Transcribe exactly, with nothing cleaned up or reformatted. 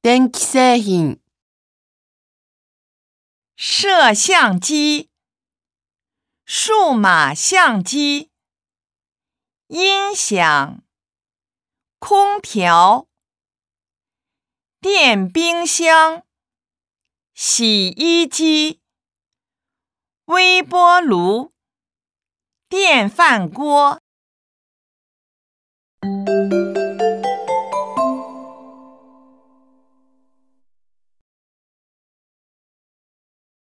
電気製品、 摄像机、数码相机、音响、空调、电冰箱、洗衣机、微波炉、电饭锅。